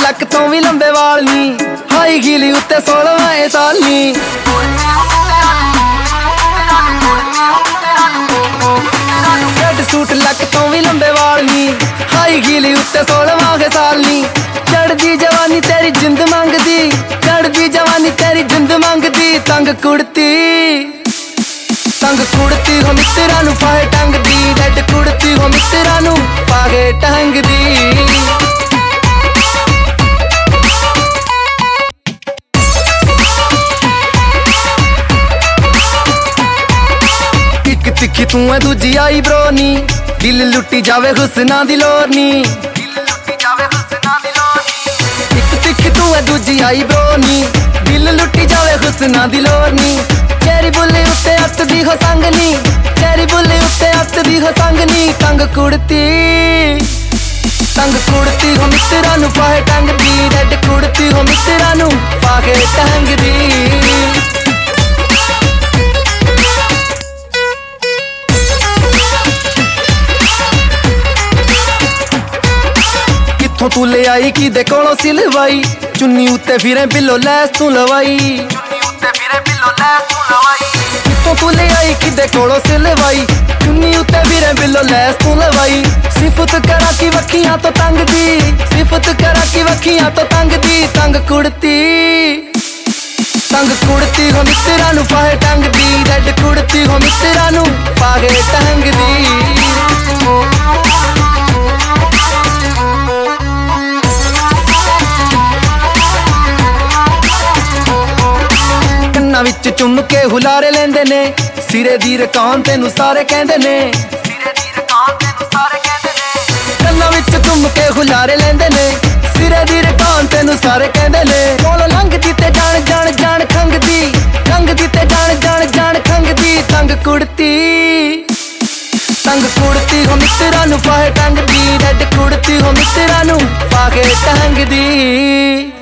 ਲੱਕ ਤੋਂ ਵੀ ਲੰਬੇ ਵਾਲ ਨੀ, ਹਾਈ ਹੀਲ ਉੱਤੇ 16 ਸਾਲ ਨੀ। ਰੈਡ ਸੂਟ ਲੱਕ ਤੋਂ ਵੀ ਲੰਬੇ ਵਾਲ ਨੀ, ਹਾਈ ਹੀਲ ਉੱਤੇ 16 ਸਾਲ ਨੀ। ਚੜਦੀ ਜਵਾਨੀ ਤੇਰੀ ਜਿੰਦ ਮੰਗਦੀ, ਚੜਦੀ ਜਵਾਨੀ ਤੇਰੀ ਜਿੰਦ ਮੰਗਦੀ। ਤੰਗ ਕੁੜਤੀ ਹੋ ਮਿੱਤਰਾਂ ਨੂੰ ਫਾਹੇ ਟੰਗਦੀ, ਰੈਡ ਕੁੜਤੀ ਹੋ ਮਿੱਤਰਾਂ ਨੂੰ ਫਾਹੇ ਟੰਗਦੀ। ਤਿੱਖੀ ਤੂੰ ਐ ਦੂਜੀ ਆਈ ਬਰੋ ਨੀ, ਦਿਲ ਲੁੱਟੀ ਜਾਵੇ ਹੁਸਨਾਂ ਦੀ ਲੋਰ ਨੀ। ਇੱਕ ਤਿੱਖੀ ਤੂੰ ਐ ਦੂਜੀ ਆਈ ਬਰੋ ਨੀ, ਦਿਲ ਲੁੱਟੀ ਜਾਵੇ ਹੁਸਨਾਂ ਦੀ ਲੋਰ ਨੀ। ਚੈਰੀ ਬੁੱਲੇ ਉੱਤੇ ਅੱਤ ਦੀ ਹੋ ਸੰਗ ਨੀ, ਚੈਰੀ ਬੁੱਲੇ ਉੱਤੇ ਅੱਤ ਦੀ ਹੋ ਸੰਗ ਨੀ। ਤੰਗ ਕੁੜਤੀ ਹੋ ਮਿੱਤਰਾਂ ਨੂੰ ਫਾਹੇ ਟੰਗਦੀ, ਰੈਡ ਕੁੜਤੀ ਹੋ ਮਿੱਤਰਾਂ ਨੂੰ ਫਾਹੇ ਟੰਗਦੀ। ਤੂੰ ਲੈ ਆਈ ਕਿਦੇ ਕੋਲੋਂ ਸਿਲਵਾਈ, ਚੁੰਨੀ ਉੱਤੇ ਫਿਰੇ ਬਿੱਲੋ ਲੈਸ ਤੂੰ ਲਵਾਈ। ਕਿੱਥੋਂ ਤੂੰ ਲੈ ਆਈ ਕਿਦੇ ਕੋਲੋਂ ਸਿਲਵਾਈ, ਚੁੰਨੀ ਉੱਤੇ ਫਿਰੇ ਬਿੱਲੋ ਲੈਸ ਤੂੰ ਲਵਾਈ। ਸਿਫਤ ਕਰਾਂ ਕਿ ਵੱਖੀਆਂ ਤੋਂ ਤੰਗਦੀ, ਸਿਫਤ ਕਰਾਂ ਕਿ ਵੱਖੀਆਂ ਤੋਂ ਤੰਗਦੀ। ਤੰਗ ਕੁੜਤੀ ਹੋ ਮਿੱਤਰਾਂ ਨੂੰ ਫਾਹੇ ਟੰਗਦੀ, ਰੈਡ ਕੁੜਤੀ ਹੋ ਮਿੱਤਰਾਂ ਨੂੰ ਫਾਹੇ ਟੰਗਦੀ। ਵਿੱਚ ਚੁੰਮ ਕੇ ਹੁਲਾਰੇ ਲੈਂਦੇ ਨੇ, ਸਿਰੇ ਦੀ ਰਕਾਨ ਤੈਨੂੰ ਸਾਰੇ ਕਹਿੰਦੇ ਨੇ। ਕੰਨਾਂ ਵਿੱਚ ਚੁੰਮ ਕੇ ਹੁਲਾਰੇ ਲੈਂਦੇ ਨੇ, ਸਿਰੇ ਦੀ ਰਕਾਨ ਤੈਨੂੰ ਸਾਰੇ ਕਹਿੰਦੇ ਨੇ। ਕੋਲੋਂ ਲੰਘਦੀ ਤੇ ਜਾਣ ਖੰਗਦੀ, ਲੰਘਦੀ ਤੇ ਜਾਣ ਖੰਗਦੀ। ਤੰਗ ਕੁੜਤੀ ਹੋ ਮਿੱਤਰਾਂ ਨੂੰ ਫਾਹੇ ਟੰਗਦੀ, ਰੈਡ ਕੁੜਤੀ ਹੋ ਮਿੱਤਰਾਂ ਨੂੰ ਫਾਹੇ ਟੰਗਦੀ।